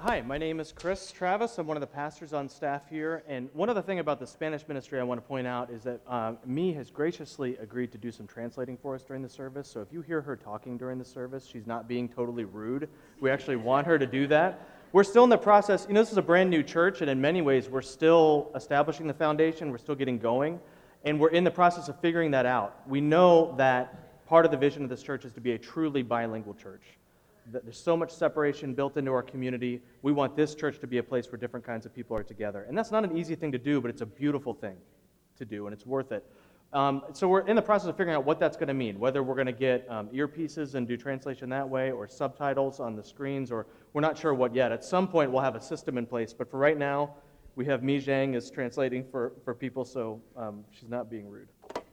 Hi, my name is Chris Travis. I'm one of the pastors on staff here. And one other thing about the Spanish ministry I want to point out is that Mee has graciously agreed to do some translating for us during the service. So if you hear her talking during the service, she's not being totally rude. We actually want her to do that. We're still in the process. This is a brand new church, and in many ways, we're still establishing the foundation. We're still getting going. And we're in the process of figuring that out. We know that part of the vision of this church is to be a truly bilingual church. There's so much separation built into our community. We want this church to be a place where different kinds of people are together. And that's not an easy thing to do, but it's a beautiful thing to do, and it's worth it. So we're in the process of figuring out what that's going to mean, whether we're going to get earpieces and do translation that way, or subtitles on the screens, or we're not sure what yet. At some point, we'll have a system in place, but for right now, we have Mee Zhang is translating for people, so she's not being rude.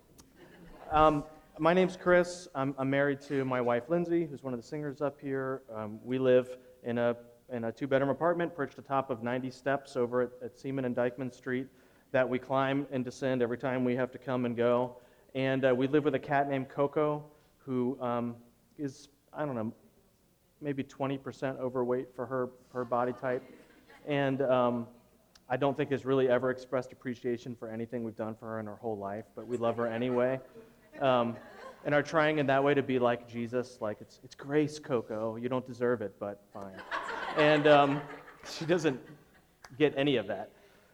My name's Chris. I'm married to my wife, Lindsay, who's one of the singers up here. We live in a two-bedroom apartment perched atop of 90 steps over at Seaman and Dykeman Street that we climb and descend every time we have to come and go. And we live with a cat named Coco, who is, I don't know, maybe 20% overweight for her body type. And I don't think has really ever expressed appreciation for anything we've done for her in her whole life, but we love her anyway. And are trying in that way to be like Jesus, like it's grace, Coco. You don't deserve it, but fine. And she doesn't get any of that.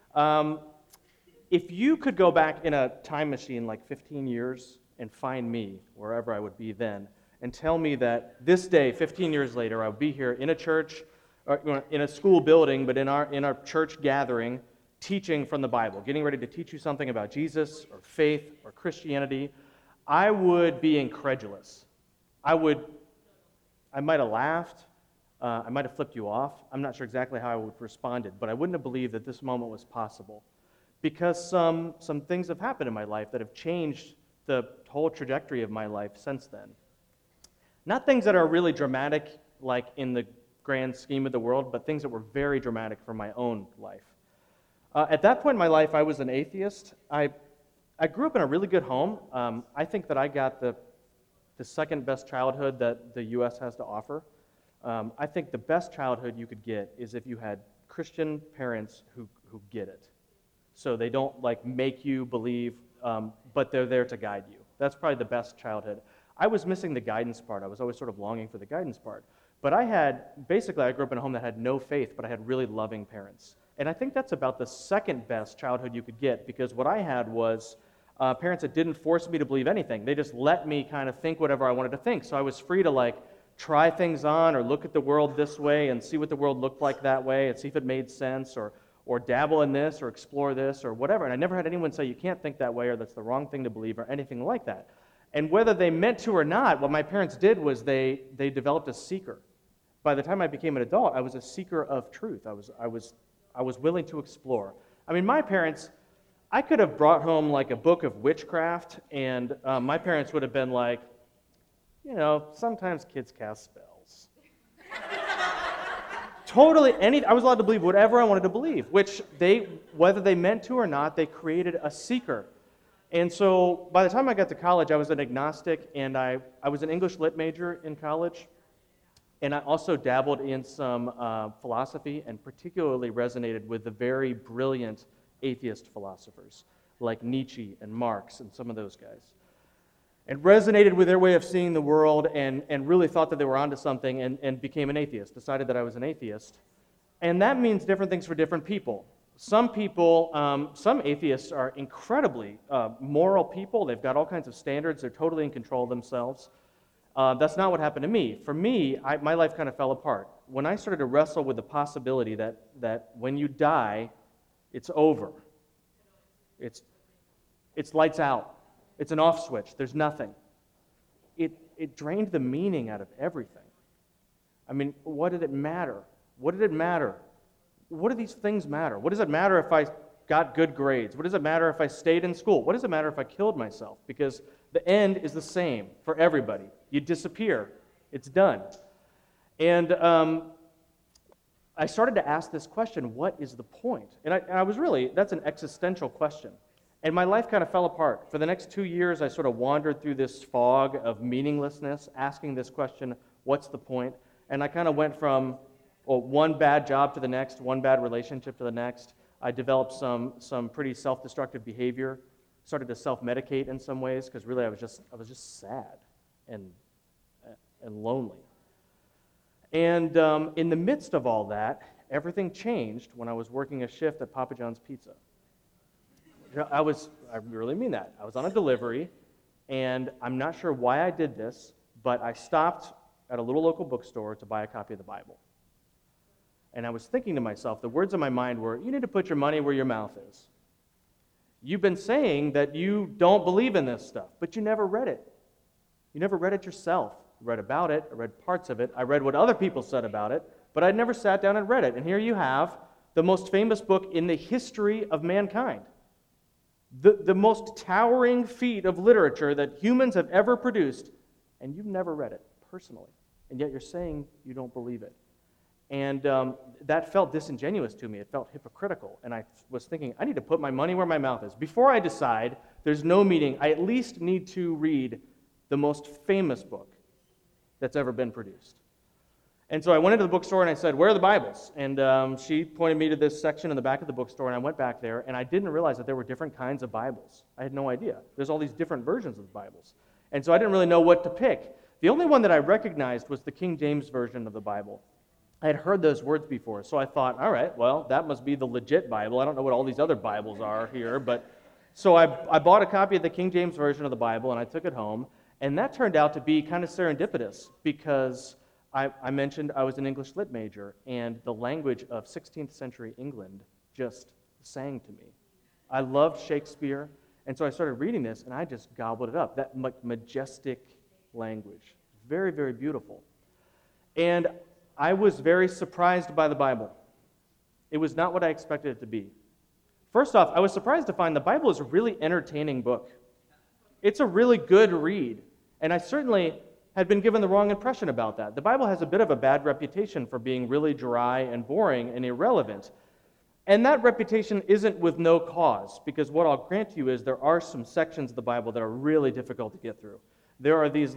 If you could go back in a time machine like 15 years and find me wherever I would be then, and tell me that this day, 15 years later, I would be here in a church, or in a school building, but in our church gathering, teaching from the Bible, getting ready to teach you something about Jesus or faith or Christianity, I would be incredulous. I might have laughed. I might have flipped you off. I'm not sure exactly how I would have responded, but I wouldn't have believed that this moment was possible because some things have happened in my life that have changed the whole trajectory of my life since then. Not things that are really dramatic, like in the grand scheme of the world, but things that were very dramatic for my own life. At that point in my life, I was an atheist. I grew up in a really good home. I think that I got the second best childhood that the U.S. has to offer. I think the best childhood you could get is if you had Christian parents who get it. So they don't make you believe, but they're there to guide you. That's probably the best childhood. I was missing the guidance part. I was always sort of longing for the guidance part. But I grew up in a home that had no faith, but I had really loving parents. And I think that's about the second best childhood you could get, because what I had was parents that didn't force me to believe anything. They just let me kind of think whatever I wanted to think. So I was free to try things on or look at the world this way and see what the world looked like that way and see if it made sense or dabble in this or explore this or whatever. And I never had anyone say you can't think that way or that's the wrong thing to believe or anything like that. And whether they meant to or not, what my parents did was they developed a seeker. By the time I became an adult, I was a seeker of truth. I was willing to explore. I mean, my parents, I could have brought home a book of witchcraft, and my parents would have been like, sometimes kids cast spells. Totally, I was allowed to believe whatever I wanted to believe, which whether they meant to or not, they created a seeker. And so by the time I got to college, I was an agnostic, and I was an English lit major in college. And I also dabbled in some philosophy and particularly resonated with the very brilliant atheist philosophers like Nietzsche and Marx and some of those guys. And resonated with their way of seeing the world and really thought that they were onto something and became an atheist, decided that I was an atheist. And that means different things for different people. Some people, some atheists are incredibly moral people. They've got all kinds of standards. They're totally in control of themselves. That's not what happened to me. For me, my life kind of fell apart. When I started to wrestle with the possibility that when you die, it's over. It's lights out. It's an off switch. There's nothing. It drained the meaning out of everything. I mean, what did it matter? What did it matter? What do these things matter? What does it matter if I got good grades? What does it matter if I stayed in school? What does it matter if I killed myself? Because the end is the same for everybody. You disappear. It's done. And I started to ask this question, what is the point? And I was really, that's an existential question. And my life kind of fell apart. For the next 2 years, I sort of wandered through this fog of meaninglessness, asking this question, what's the point? And I kind of went from Well, one bad job to the next, one bad relationship to the next. I developed some pretty self-destructive behavior, started to self-medicate in some ways because really I was just sad and lonely. And in the midst of all that, everything changed when I was working a shift at Papa John's Pizza. I really mean that. I was on a delivery, and I'm not sure why I did this, but I stopped at a little local bookstore to buy a copy of the Bible. And I was thinking to myself, the words in my mind were, you need to put your money where your mouth is. You've been saying that you don't believe in this stuff, but you never read it. You never read it yourself. I read about it, I read parts of it, I read what other people said about it, but I'd never sat down and read it. And here you have the most famous book in the history of mankind. The most towering feat of literature that humans have ever produced, and you've never read it personally, and yet you're saying you don't believe it. And that felt disingenuous to me. It felt hypocritical, and I was thinking, I need to put my money where my mouth is. Before I decide there's no meeting, I at least need to read the most famous book that's ever been produced. And so I went into the bookstore and I said, where are the Bibles? And she pointed me to this section in the back of the bookstore, and I went back there, and I didn't realize that there were different kinds of Bibles. I had no idea. There's all these different versions of the Bibles. And so I didn't really know what to pick. The only one that I recognized was the King James Version of the Bible. I had heard those words before, so I thought, all right, well, that must be the legit Bible. I don't know what all these other Bibles are here, but so I bought a copy of the King James Version of the Bible, and I took it home, and that turned out to be kind of serendipitous because I mentioned I was an English lit major, and the language of 16th century England just sang to me. I loved Shakespeare, and so I started reading this, and I just gobbled it up. That majestic language, very, very beautiful. And I was very surprised by the Bible. It was not what I expected it to be. First off, I was surprised to find the Bible is a really entertaining book. It's a really good read, and I certainly had been given the wrong impression about that. The Bible has a bit of a bad reputation for being really dry and boring and irrelevant. And that reputation isn't with no cause, because what I'll grant you is there are some sections of the Bible that are really difficult to get through. There are these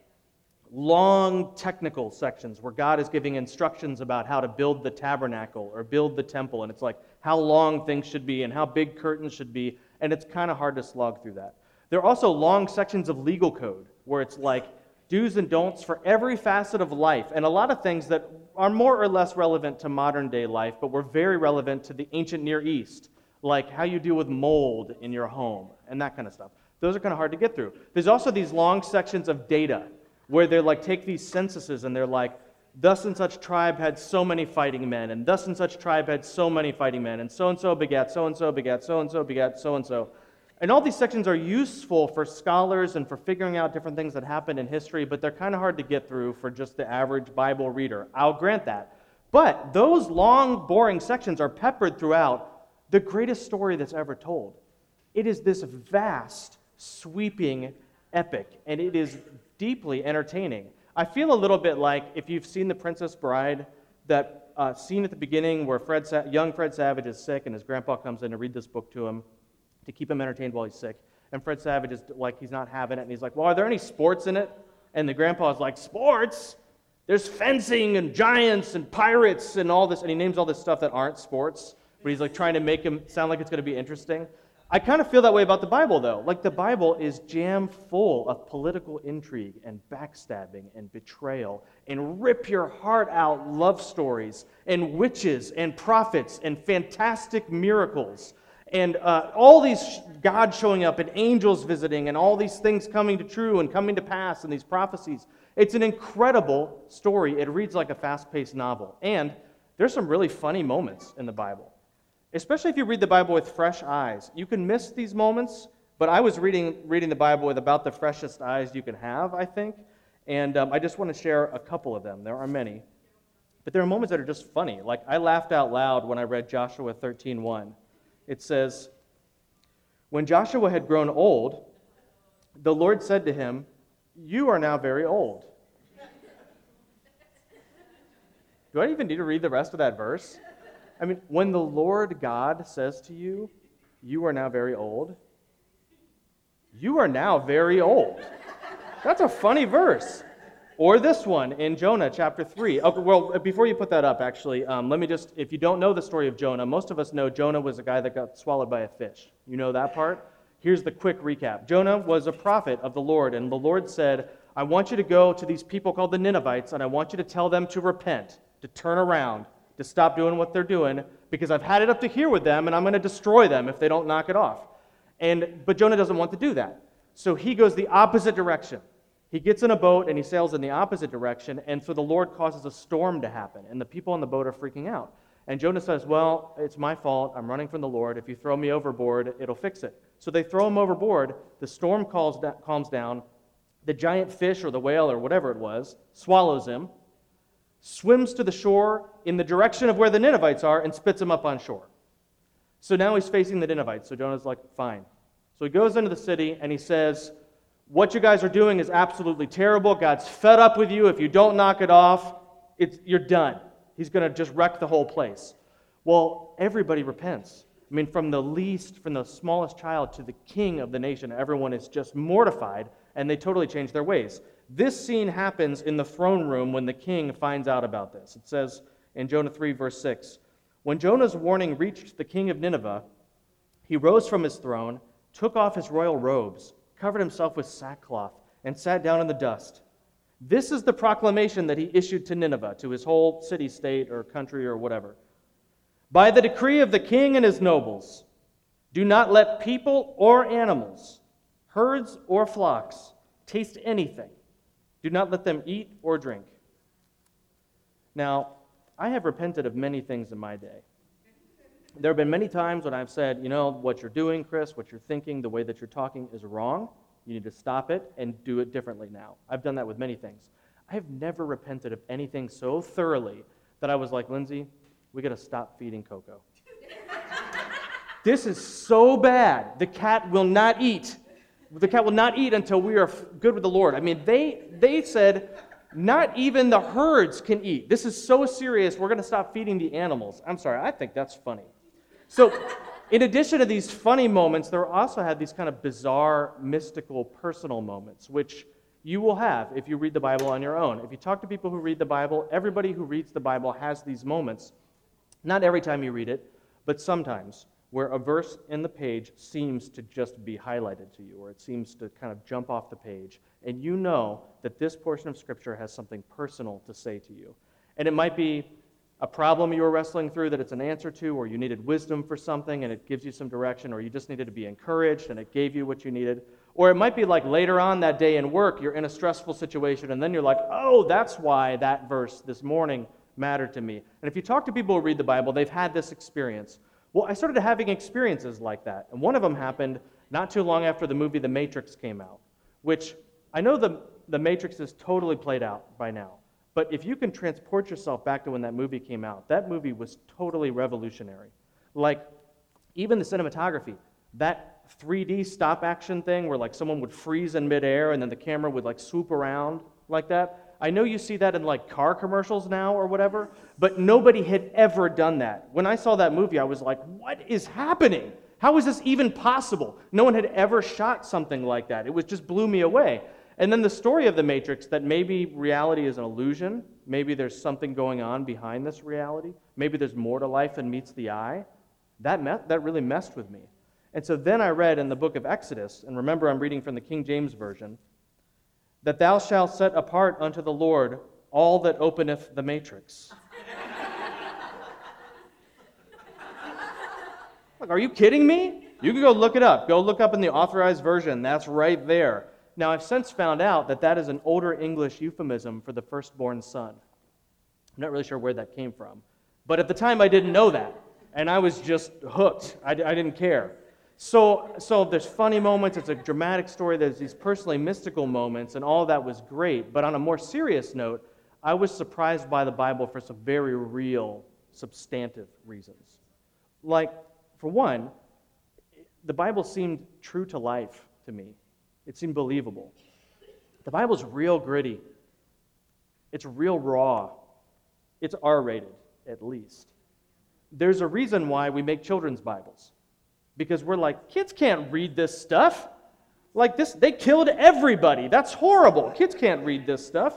long technical sections where God is giving instructions about how to build the tabernacle or build the temple, and it's like how long things should be and how big curtains should be, and it's kind of hard to slog through that. There are also long sections of legal code where it's like do's and don'ts for every facet of life, and a lot of things that are more or less relevant to modern day life, but were very relevant to the ancient Near East, like how you deal with mold in your home and that kind of stuff. Those are kind of hard to get through. There's also these long sections of data where they're take these censuses and they're like, thus and such tribe had so many fighting men, and thus and such tribe had so many fighting men, and so begat, so-and-so begat, so-and-so begat, so-and-so. And all these sections are useful for scholars and for figuring out different things that happened in history, but they're kind of hard to get through for just the average Bible reader. I'll grant that. But those long, boring sections are peppered throughout the greatest story that's ever told. It is this vast, sweeping epic, and it is deeply entertaining. I feel a little bit like if you've seen The Princess Bride, that scene at the beginning where young Fred Savage is sick and his grandpa comes in to read this book to him to keep him entertained while he's sick. And Fred Savage is he's not having it, and he's like, well, are there any sports in it? And the grandpa's like, sports? There's fencing and giants and pirates and all this, and he names all this stuff that aren't sports, but he's trying to make him sound like it's going to be interesting. I kind of feel that way about the Bible, though. The Bible is jam full of political intrigue and backstabbing and betrayal and rip your heart out love stories and witches and prophets and fantastic miracles and all these God showing up and angels visiting and all these things coming to true and coming to pass and these prophecies. It's an incredible story. It reads like a fast-paced novel. And there's some really funny moments in the Bible. Especially if you read the Bible with fresh eyes. You can miss these moments, but I was reading the Bible with about the freshest eyes you can have, I think. And I just want to share a couple of them. There are many. But there are moments that are just funny. I laughed out loud when I read Joshua 13:1. It says, when Joshua had grown old, the Lord said to him, you are now very old. Do I even need to read the rest of that verse? I mean, when the Lord God says to you, you are now very old, you are now very old. That's a funny verse. Or this one in Jonah chapter 3. Okay, well, before you put that up, actually, let me just, if you don't know the story of Jonah, most of us know Jonah was a guy that got swallowed by a fish. You know that part? Here's the quick recap. Jonah was a prophet of the Lord, and the Lord said, I want you to go to these people called the Ninevites, and I want you to tell them to repent, to turn around, to stop doing what they're doing, because I've had it up to here with them, and I'm going to destroy them if they don't knock it off. But Jonah doesn't want to do that. So he goes the opposite direction. He gets in a boat and he sails in the opposite direction, and so the Lord causes a storm to happen, and the people on the boat are freaking out. And Jonah says, well, it's my fault. I'm running from the Lord. If you throw me overboard, it'll fix it. So they throw him overboard. The storm calms down. The giant fish or the whale or whatever it was swallows him, swims to the shore in the direction of where the Ninevites are, and spits him up on shore. So now he's facing the Ninevites. So Jonah's like, fine. So he goes into the city and he says, what you guys are doing is absolutely terrible. God's fed up with you. If you don't knock it off, you're done. He's going to just wreck the whole place. Well, everybody repents. I mean, from the smallest child to the king of the nation, everyone is just mortified, and they totally change their ways. This scene happens in the throne room when the king finds out about this. It says in Jonah 3, verse 6, when Jonah's warning reached the king of Nineveh, he rose from his throne, took off his royal robes, covered himself with sackcloth, and sat down in the dust. This is the proclamation that he issued to Nineveh, to his whole city-state or country or whatever. By the decree of the king and his nobles, do not let people or animals, herds or flocks, taste anything. Do not let them eat or drink. Now, I have repented of many things in my day. There have been many times when I've said, what you're doing, Chris, what you're thinking, the way that you're talking is wrong. You need to stop it and do it differently now. I've done that with many things. I have never repented of anything so thoroughly that I was like, Lindsay, we got to stop feeding Coco. This is so bad. The cat will not eat. The cat will not eat until we are good with the Lord. I mean, they said, not even the herds can eat. This is so serious, we're going to stop feeding the animals. I'm sorry, I think that's funny. So, in addition to these funny moments, there also had these kind of bizarre, mystical, personal moments, which you will have if you read the Bible on your own. If you talk to people who read the Bible, everybody who reads the Bible has these moments. Not every time you read it, but sometimes, where a verse in the page seems to just be highlighted to you, or it seems to kind of jump off the page, and you know that this portion of Scripture has something personal to say to you. And it might be a problem you were wrestling through that it's an answer to, or you needed wisdom for something and it gives you some direction, or you just needed to be encouraged and it gave you what you needed. Or it might be like later on that day in work, you're in a stressful situation, and then you're like, oh, that's why that verse this morning mattered to me. And if you talk to people who read the Bible, they've had this experience. Well, I started having experiences like that, and one of them happened not too long after the movie The Matrix came out, which I know the Matrix is totally played out by now, but if you can transport yourself back to when that movie came out, that movie was totally revolutionary. Like, even the cinematography, that 3D stop action thing where like someone would freeze in midair and then the camera would like swoop around like that. I know you see that in like car commercials now or whatever, but nobody had ever done that. When I saw that movie, I was like, what is happening? How is this even possible? No one had ever shot something like that. It just blew me away. And then the story of the Matrix, that maybe reality is an illusion, maybe there's something going on behind this reality, maybe there's more to life than meets the eye, that really messed with me. And so then I read in the book of Exodus, and remember I'm reading from the King James Version, that thou shalt set apart unto the Lord all that openeth the matrix. Like, are you kidding me? You can go look it up. Go look up in the Authorized Version. That's right there. Now, I've since found out that that is an older English euphemism for the firstborn son. I'm not really sure where that came from. But at the time, I didn't know that. And I was just hooked. I didn't care. So there's funny moments. It's a dramatic story. There's these personally mystical moments, and all that was great. But on a more serious note, I was surprised by the Bible for some very real, substantive reasons. Like, for one, the Bible seemed true to life to me. It seemed believable. The Bible's real gritty. It's real raw. It's R-rated, at least. There's a reason why we make children's Bibles. Because we're like, kids can't read this stuff. Like this, they killed everybody. That's horrible. Kids can't read this stuff.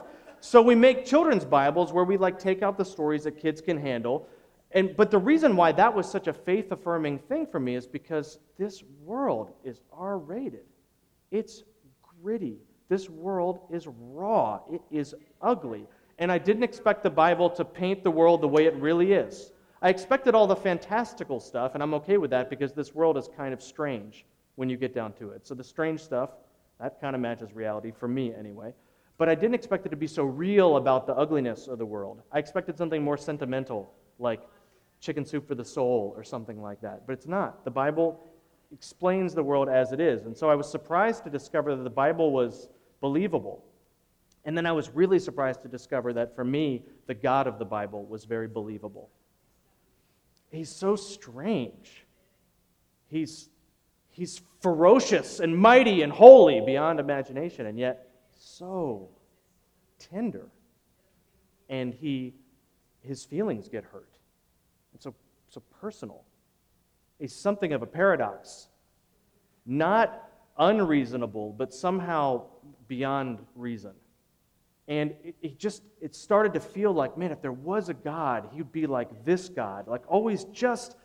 So we make children's Bibles where we take out the stories that kids can handle. But the reason why that was such a faith-affirming thing for me is because this world is R-rated. It's gritty. This world is raw. It is ugly. And I didn't expect the Bible to paint the world the way it really is. I expected all the fantastical stuff, and I'm okay with that because this world is kind of strange when you get down to it. So the strange stuff, that kind of matches reality, for me anyway. But I didn't expect it to be so real about the ugliness of the world. I expected something more sentimental, like Chicken Soup for the Soul or something like that. But it's not. The Bible explains the world as it is. And so I was surprised to discover that the Bible was believable. And then I was really surprised to discover that for me, the God of the Bible was very believable. He's so strange. He's ferocious and mighty and holy beyond imagination, and yet so tender. And his feelings get hurt. And so personal. He's something of a paradox. Not unreasonable, but somehow beyond reason. And it started to feel like, man, if there was a God, he would be like this God. Like always just,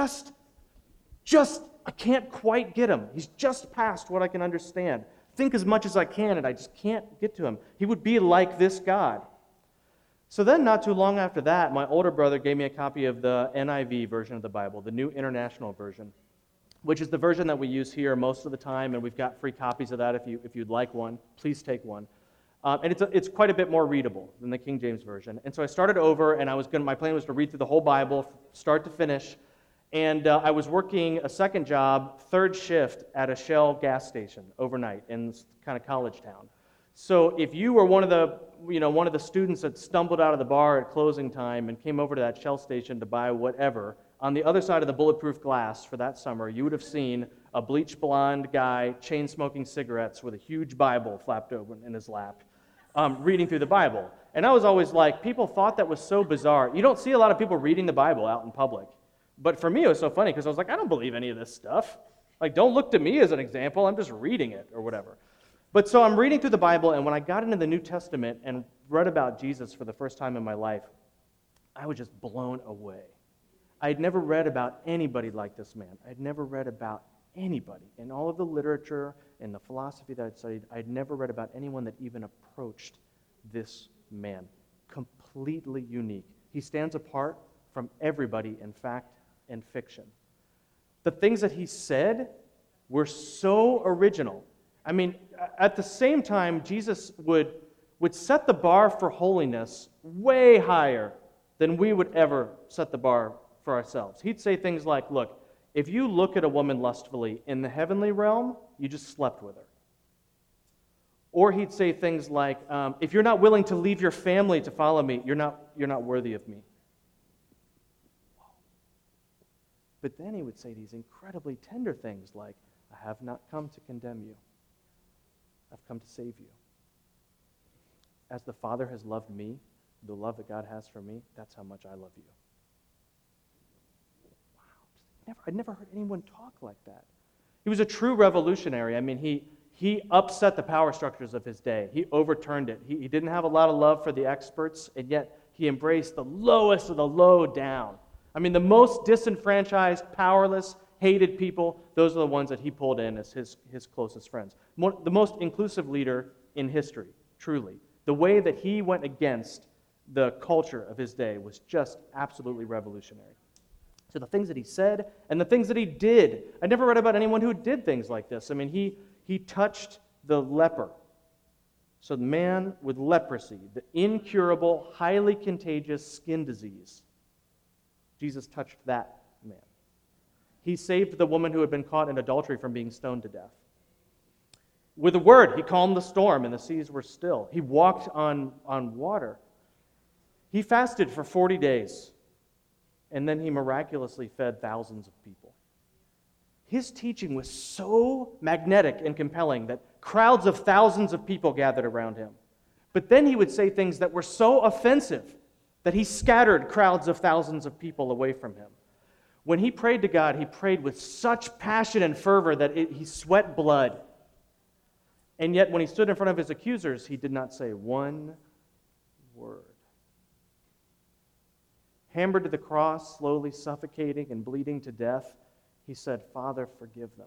I can't quite get him. He's just past what I can understand. Think as much as I can, and I just can't get to him. He would be like this God. So then, not too long after that, my older brother gave me a copy of the NIV version of the Bible, the New International Version, which is the version that we use here most of the time, and we've got free copies of that if you'd like one. Please take one. And it's quite a bit more readable than the King James Version. And so I started over, and my plan was to read through the whole Bible, start to finish. And I was working a second job, third shift, at a Shell gas station overnight in this kind of college town. So if you were one of the students that stumbled out of the bar at closing time and came over to that Shell station to buy whatever, on the other side of the bulletproof glass for that summer, you would have seen a bleach blonde guy chain-smoking cigarettes with a huge Bible flapped open in his lap, reading through the Bible. And I was always like, people thought that was so bizarre. You don't see a lot of people reading the Bible out in public. But for me, it was so funny because I was like, I don't believe any of this stuff. Like, don't look to me as an example. I'm just reading it or whatever. But so I'm reading through the Bible, and when I got into the New Testament and read about Jesus for the first time in my life, I was just blown away. I had never read about anybody like this man. I had never read about anybody. In all of the literature and the philosophy that I'd studied, I had never read about anyone that even approached this man. Completely unique. He stands apart from everybody in fact and fiction. The things that he said were so original. I mean, at the same time, Jesus would set the bar for holiness way higher than we would ever set the bar for ourselves. He'd say things like, look, if you look at a woman lustfully in the heavenly realm, you just slept with her. Or he'd say things like, if you're not willing to leave your family to follow me, you're not worthy of me. But then he would say these incredibly tender things like, I have not come to condemn you. I've come to save you. As the Father has loved me, the love that God has for me, that's how much I love you. Wow. I'd never heard anyone talk like that. He was a true revolutionary. I mean, he upset the power structures of his day. He overturned it. He didn't have a lot of love for the experts, and yet he embraced the lowest of the low down. I mean, the most disenfranchised, powerless, hated people, those are the ones that he pulled in as his closest friends. The most inclusive leader in history, truly. The way that he went against the culture of his day was just absolutely revolutionary. So the things that he said and the things that he did, I never read about anyone who did things like this. I mean, he touched the leper. So the man with leprosy, the incurable, highly contagious skin disease, Jesus touched that man. He saved the woman who had been caught in adultery from being stoned to death. With a word, he calmed the storm and the seas were still. He walked on water. He fasted for 40 days, and then he miraculously fed thousands of people. His teaching was so magnetic and compelling that crowds of thousands of people gathered around him. But then he would say things that were so offensive that he scattered crowds of thousands of people away from him. When he prayed to God, he prayed with such passion and fervor that he sweat blood. And yet, when he stood in front of his accusers, he did not say one word. Hammered to the cross, slowly suffocating and bleeding to death, he said, Father, forgive them.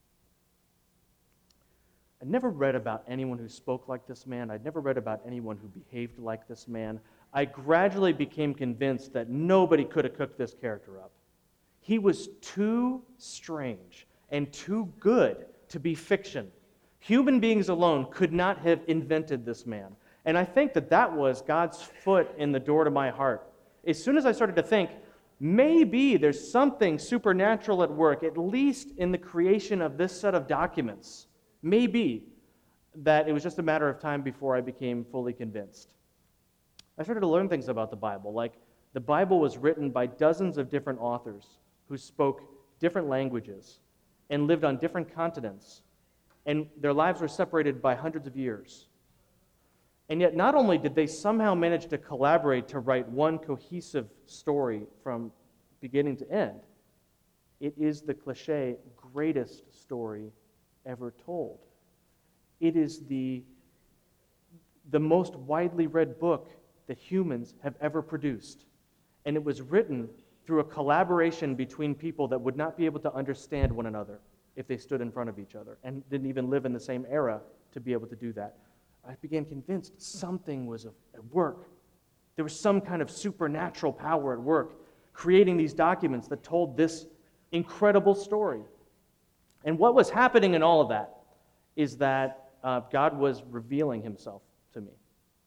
I'd never read about anyone who spoke like this man. I'd never read about anyone who behaved like this man. I gradually became convinced that nobody could have cooked this character up. He was too strange and too good to be fiction. Human beings alone could not have invented this man. And I think that was God's foot in the door to my heart. As soon as I started to think, maybe there's something supernatural at work, at least in the creation of this set of documents, maybe, that it was just a matter of time before I became fully convinced. I started to learn things about the Bible, like the Bible was written by dozens of different authors who spoke different languages and lived on different continents, and their lives were separated by hundreds of years. And yet, not only did they somehow manage to collaborate to write one cohesive story from beginning to end, it is the cliché greatest story ever told. It is the most widely read book that humans have ever produced. And it was written through a collaboration between people that would not be able to understand one another if they stood in front of each other and didn't even live in the same era to be able to do that. I began convinced something was at work. There was some kind of supernatural power at work, creating these documents that told this incredible story. And what was happening in all of that is that God was revealing himself to me.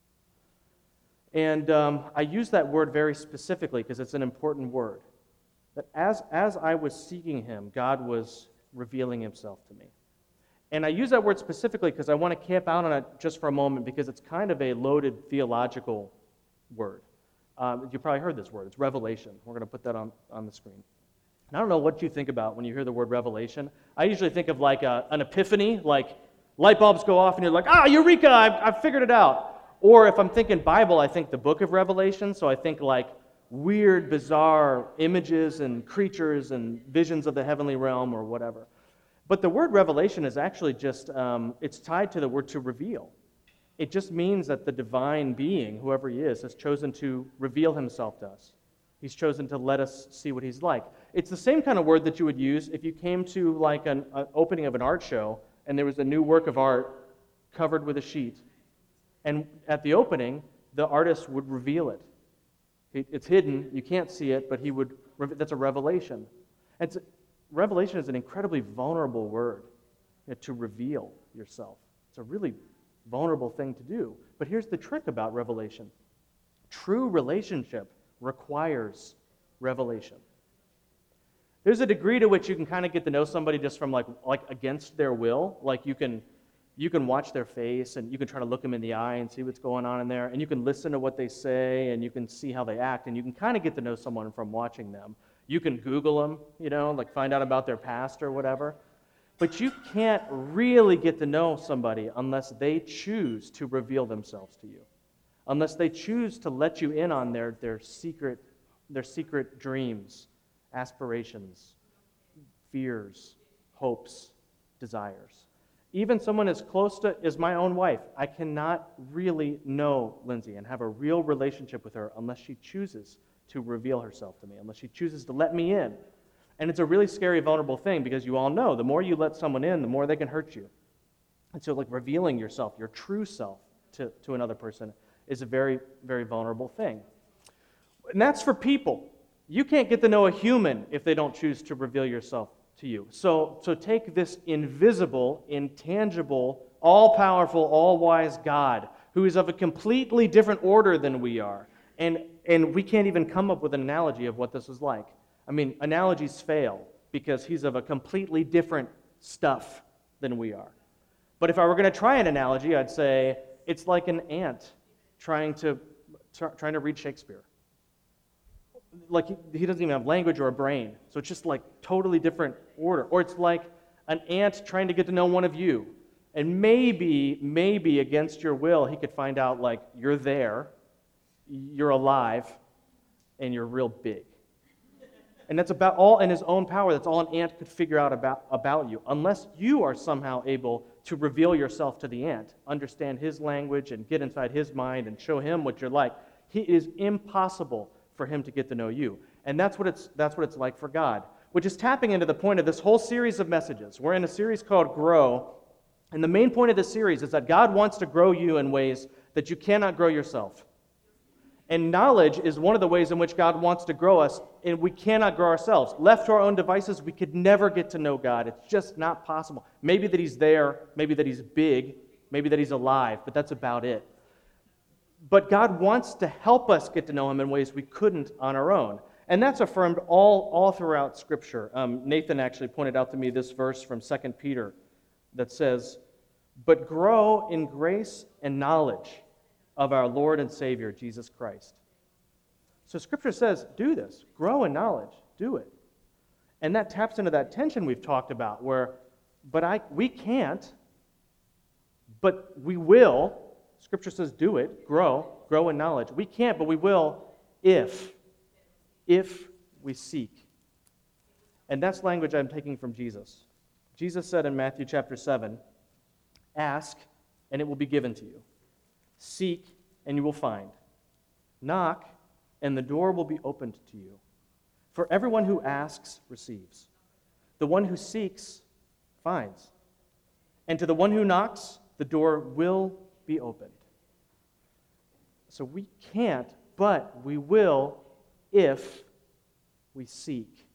And I use that word very specifically because it's an important word. That as I was seeking him, God was revealing himself to me. And I use that word specifically because I want to camp out on it just for a moment because it's kind of a loaded theological word. You probably heard this word. It's revelation. We're going to put that on the screen. And I don't know what you think about when you hear the word revelation. I usually think of like an epiphany, like light bulbs go off and you're like, eureka, I've figured it out. Or if I'm thinking Bible, I think the book of Revelation, so I think like weird, bizarre images and creatures and visions of the heavenly realm or whatever. But the word revelation is actually just, it's tied to the word to reveal. It just means that the divine being, whoever he is, has chosen to reveal himself to us. He's chosen to let us see what he's like. It's the same kind of word that you would use if you came to like an opening of an art show and there was a new work of art covered with a sheet. And at the opening, the artist would reveal it. It's hidden, you can't see it, but that's a revelation. Revelation is an incredibly vulnerable word, to reveal yourself. It's a really vulnerable thing to do. But here's the trick about revelation. True relationship requires revelation. There's a degree to which you can kind of get to know somebody just from like against their will. Like you can watch their face and you can try to look them in the eye and see what's going on in there, and you can listen to what they say and you can see how they act, and you can kind of get to know someone from watching them. You can Google them, like find out about their past or whatever. But you can't really get to know somebody unless they choose to reveal themselves to you. Unless they choose to let you in on their secret dreams, aspirations, fears, hopes, desires. Even someone as close to as my own wife, I cannot really know Lindsay and have a real relationship with her unless she chooses to reveal herself to me, unless she chooses to let me in. And it's a really scary, vulnerable thing because you all know the more you let someone in, the more they can hurt you. And so like revealing yourself, your true self to another person is a very, very vulnerable thing. And that's for people. You can't get to know a human if they don't choose to reveal yourself to you. So take this invisible, intangible, all-powerful, all-wise God who is of a completely different order than we are. And we can't even come up with an analogy of what this is like. I mean, analogies fail because he's of a completely different stuff than we are. But if I were going to try an analogy, I'd say it's like an ant trying to read Shakespeare. Like he doesn't even have language or a brain, so it's just like totally different order. Or it's like an ant trying to get to know one of you, and maybe against your will, he could find out like you're there, you're alive, and you're real big. And that's about all in his own power. That's all an ant could figure out about you, unless you are somehow able to reveal yourself to the ant, understand his language and get inside his mind and show him what you're like. It is impossible for him to get to know you. And that's what it's like for God, which is tapping into the point of this whole series of messages. We're in a series called Grow, and the main point of this series is that God wants to grow you in ways that you cannot grow yourself. And knowledge is one of the ways in which God wants to grow us, and we cannot grow ourselves. Left to our own devices, we could never get to know God. It's just not possible. Maybe that he's there, maybe that he's big, maybe that he's alive, but that's about it. But God wants to help us get to know him in ways we couldn't on our own. And that's affirmed all throughout Scripture. Nathan actually pointed out to me this verse from 2 Peter that says, "But grow in grace and knowledge of our Lord and Savior, Jesus Christ." So Scripture says, do this. Grow in knowledge. Do it. And that taps into that tension we've talked about where, we can't, but we will. Scripture says, do it. Grow in knowledge. We can't, but we will if we seek. And that's language I'm taking from Jesus. Jesus said in Matthew chapter 7, "Ask, and it will be given to you. Seek, and you will find. Knock, and the door will be opened to you. For everyone who asks receives. The one who seeks finds. And to the one who knocks, the door will be opened." So we can't, but we will if we seek.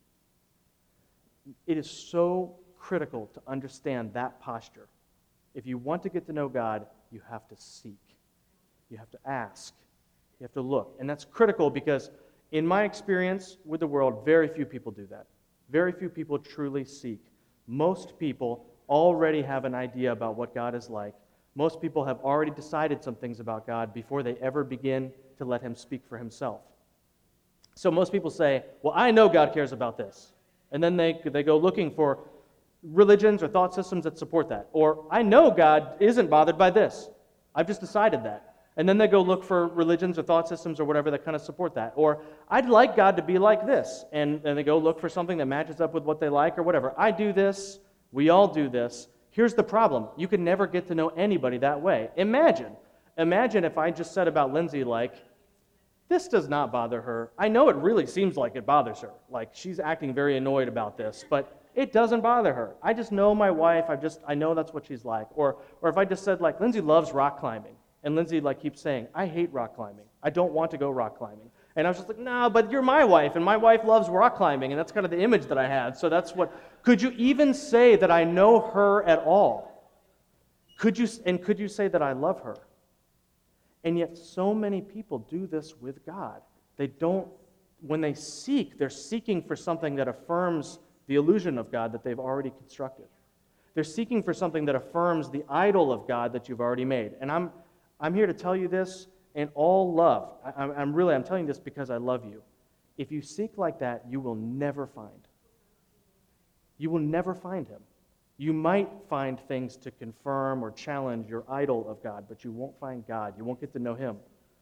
It is so critical to understand that posture. If you want to get to know God, you have to seek. You have to ask. You have to look. And that's critical because in my experience with the world, very few people do that. Very few people truly seek. Most people already have an idea about what God is like. Most people have already decided some things about God before they ever begin to let him speak for himself. So most people say, well, I know God cares about this. And then they go looking for religions or thought systems that support that. Or, I know God isn't bothered by this. I've just decided that. And then they go look for religions or thought systems or whatever that kind of support that. Or, I'd like God to be like this. And they go look for something that matches up with what they like or whatever. I do this. We all do this. Here's the problem. You can never get to know anybody that way. Imagine if I just said about Lindsay, like, this does not bother her. I know it really seems like it bothers her. Like, she's acting very annoyed about this, but it doesn't bother her. I just know my wife. I know that's what she's like. Or if I just said, like, Lindsay loves rock climbing, and Lindsay, like, keeps saying, I hate rock climbing. I don't want to go rock climbing. And I was just like, no, but you're my wife, and my wife loves rock climbing, and that's kind of the image that I had. So that's what, could you even say that I know her at all? Could you say that I love her? And yet so many people do this with God. They don't, when they seek, they're seeking for something that affirms the illusion of God that they've already constructed. They're seeking for something that affirms the idol of God that you've already made. And I'm here to tell you this in all love. I'm telling you this because I love you. If you seek like that, you will never find. You will never find him. You might find things to confirm or challenge your idol of God, but you won't find God. You won't get to know him.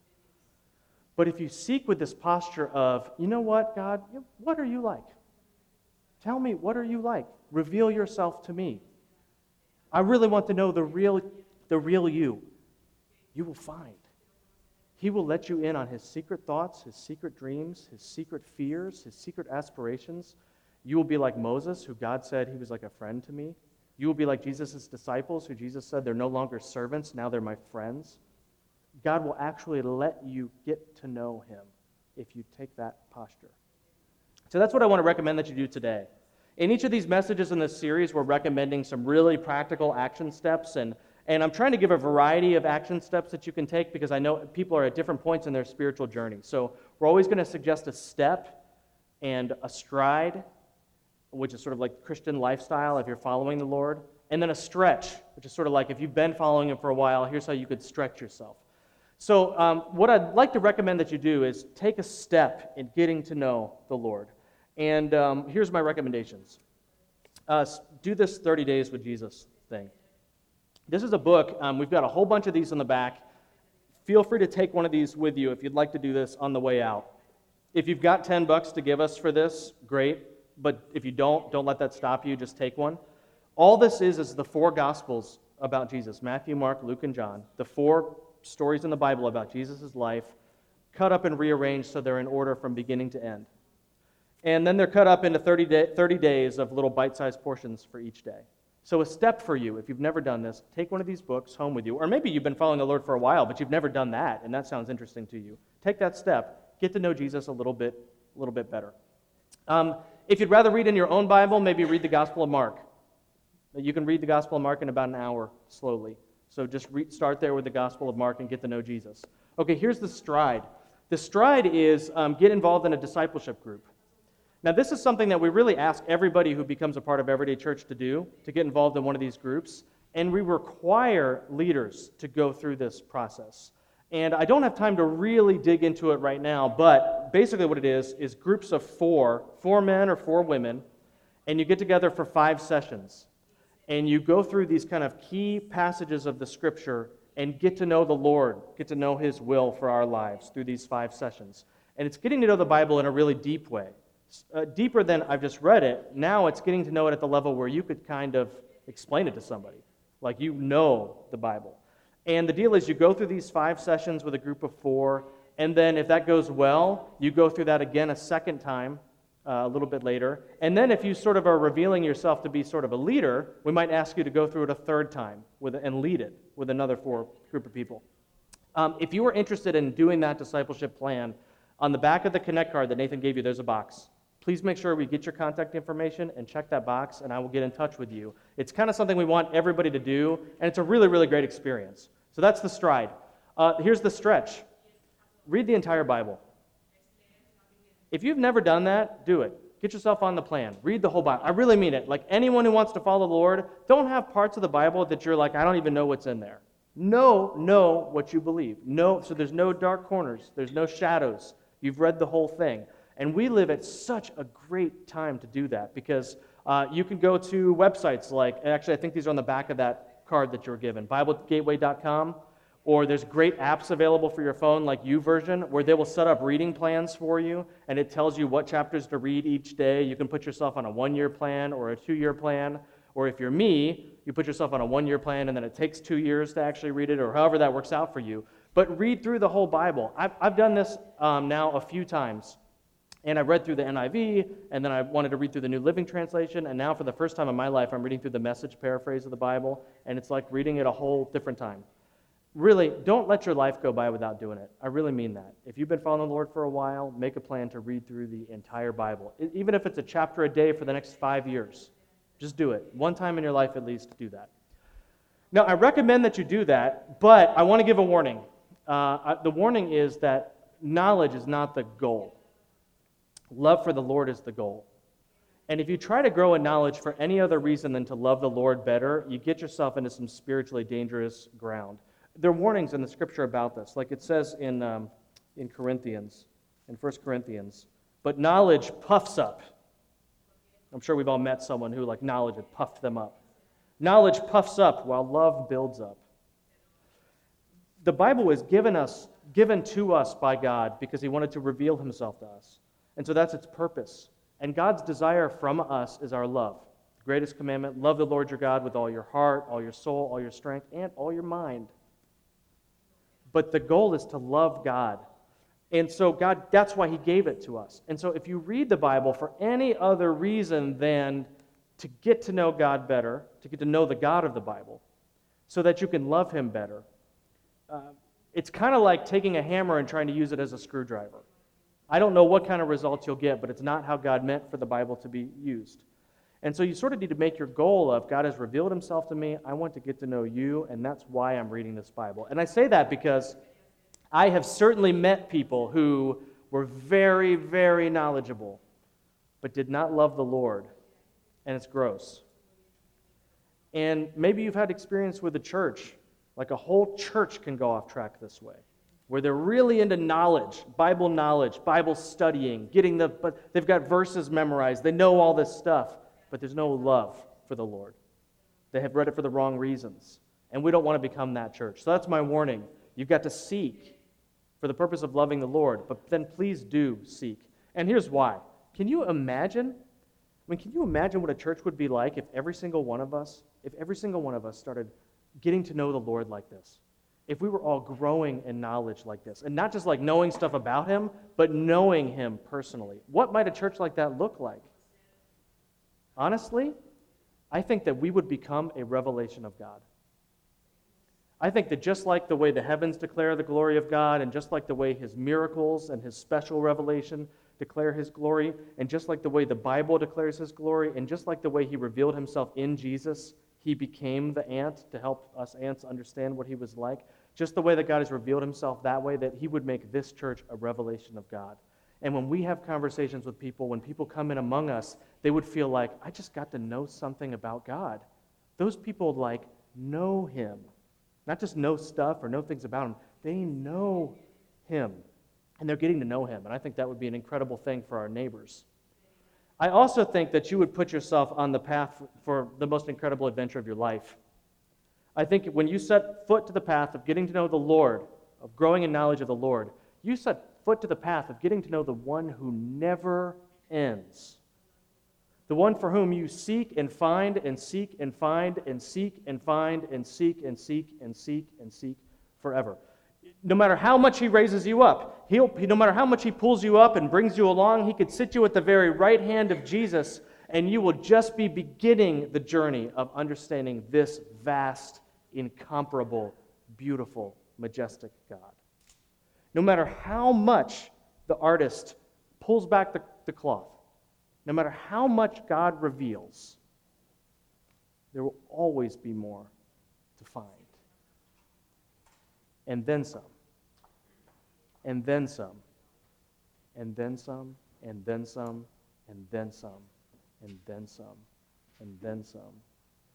But if you seek with this posture of, you know what, God, what are you like? Tell me, what are you like? Reveal yourself to me. I really want to know the real you. You will find. He will let you in on his secret thoughts, his secret dreams, his secret fears, his secret aspirations. You will be like Moses, who God said he was like a friend to me. You will be like Jesus' disciples, who Jesus said they're no longer servants, now they're my friends. God will actually let you get to know him if you take that posture. So that's what I want to recommend that you do today. In each of these messages in this series, we're recommending some really practical action steps, and I'm trying to give a variety of action steps that you can take because I know people are at different points in their spiritual journey. So we're always going to suggest a step and a stride, which is sort of like Christian lifestyle if you're following the Lord, and then a stretch, which is sort of like if you've been following him for a while, here's how you could stretch yourself. So what I'd like to recommend that you do is take a step in getting to know the Lord. And here's my recommendations. Do this 30 Days with Jesus thing. This is a book. We've got a whole bunch of these in the back. Feel free to take one of these with you if you'd like to do this on the way out. If you've got $10 to give us for this, great. But if you don't let that stop you. Just take one. All this is the four Gospels about Jesus: Matthew, Mark, Luke, and John. The 4 stories in the Bible about Jesus' life, cut up and rearranged so they're in order from beginning to end. And then they're cut up into 30 days of little bite-sized portions for each day. So a step for you, if you've never done this, take one of these books home with you. Or maybe you've been following the Lord for a while, but you've never done that, and that sounds interesting to you. Take that step. Get to know Jesus a little bit better. If you'd rather read in your own Bible, maybe read the Gospel of Mark. You can read the Gospel of Mark in about an hour, slowly. So just start there with the Gospel of Mark and get to know Jesus. Okay, here's the stride. The stride is get involved in a discipleship group. Now, this is something that we really ask everybody who becomes a part of Everyday Church to do, to get involved in one of these groups. And we require leaders to go through this process. And I don't have time to really dig into it right now, but basically what it is groups of 4 men or 4 women, and you get together for 5 sessions. And you go through these kind of key passages of the Scripture and get to know the Lord, get to know His will for our lives through these 5 sessions. And it's getting to know the Bible in a really deep way. Deeper than I've just read it. Now it's getting to know it at the level where you could kind of explain it to somebody, like you know the Bible. And the deal is you go through these 5 sessions with a group of 4, and then if that goes well, you go through that again a second time a little bit later. And then if you sort of are revealing yourself to be sort of a leader, we might ask you to go through it a third time and lead it with another 4 group of people. If you are interested in doing that discipleship plan, on the back of the Connect card that Nathan gave you, there's a box. Please make sure we get your contact information and check that box, and I will get in touch with you. It's kind of something we want everybody to do, and it's a really, really great experience. So that's the stride. Here's the stretch. Read the entire Bible. If you've never done that, do it. Get yourself on the plan. Read the whole Bible. I really mean it. Like anyone who wants to follow the Lord, don't have parts of the Bible that you're like, I don't even know what's in there. Know what you believe. So there's no dark corners. There's no shadows. You've read the whole thing. And we live at such a great time to do that because you can go to websites like, actually I think these are on the back of that card that you were given, BibleGateway.com, or there's great apps available for your phone like YouVersion where they will set up reading plans for you and it tells you what chapters to read each day. You can put yourself on a 1-year plan or a 2-year plan, or if you're me, you put yourself on a 1-year plan and then it takes 2 years to actually read it, or however that works out for you. But read through the whole Bible. I've done this now a few times. And I read through the NIV, and then I wanted to read through the New Living Translation, and now for the first time in my life, I'm reading through the Message paraphrase of the Bible, and it's like reading it a whole different time. Really, don't let your life go by without doing it. I really mean that. If you've been following the Lord for a while, make a plan to read through the entire Bible. Even if it's a chapter a day for the next 5 years, just do it. One time in your life at least, do that. Now, I recommend that you do that, but I want to give a warning. The warning is that knowledge is not the goal. Love for the Lord is the goal. And if you try to grow in knowledge for any other reason than to love the Lord better, you get yourself into some spiritually dangerous ground. There are warnings in the Scripture about this. Like it says in Corinthians, in 1 Corinthians, but knowledge puffs up. I'm sure we've all met someone who like knowledge had puffed them up. Knowledge puffs up while love builds up. The Bible was given to us by God because He wanted to reveal Himself to us. And so that's its purpose. And God's desire from us is our love. The greatest commandment, love the Lord your God with all your heart, all your soul, all your strength, and all your mind. But the goal is to love God. And so God, that's why He gave it to us. And so if you read the Bible for any other reason than to get to know God better, to get to know the God of the Bible, so that you can love Him better, it's kind of like taking a hammer and trying to use it as a screwdriver. I don't know what kind of results you'll get, but it's not how God meant for the Bible to be used. And so you sort of need to make your goal of, God has revealed Himself to me, I want to get to know You, and that's why I'm reading this Bible. And I say that because I have certainly met people who were very, very knowledgeable, but did not love the Lord, and it's gross. And maybe you've had experience with the church, like a whole church can go off track this way, where they're really into knowledge, Bible studying, but they've got verses memorized, they know all this stuff, but there's no love for the Lord. They have read it for the wrong reasons, and we don't want to become that church. So that's my warning. You've got to seek for the purpose of loving the Lord, but then please do seek. And here's why. Can you imagine what a church would be like if every single one of us started getting to know the Lord like this, if we were all growing in knowledge like this, and not just like knowing stuff about him, but knowing him personally, what might a church like that look like? Honestly, I think that we would become a revelation of God. I think that just like the way the heavens declare the glory of God, and just like the way his miracles and his special revelation declare his glory, and just like the way the Bible declares his glory, and just like the way he revealed himself in Jesus, he became the ant to help us ants understand what he was like. Just the way that God has revealed himself that way, that he would make this church a revelation of God. And when we have conversations with people, when people come in among us, they would feel like, I just got to know something about God. Those people know him. Not just know stuff or know things about him. They know him. And they're getting to know him. And I think that would be an incredible thing for our neighbors. I also think that you would put yourself on the path for the most incredible adventure of your life. I think when you set foot to the path of getting to know the Lord, of growing in knowledge of the Lord, you set foot to the path of getting to know the one who never ends. The one for whom you seek and find and seek and find and seek and find and seek and seek and seek and seek forever. No matter how much he raises you up, no matter how much he pulls you up and brings you along, he could sit you at the very right hand of Jesus, and you will just be beginning the journey of understanding this vast, incomparable, beautiful, majestic God. No matter how much the artist pulls back the cloth, no matter how much God reveals, there will always be more to find. And then some. And then some. And then some. And then some. And then some. And then some. And then some.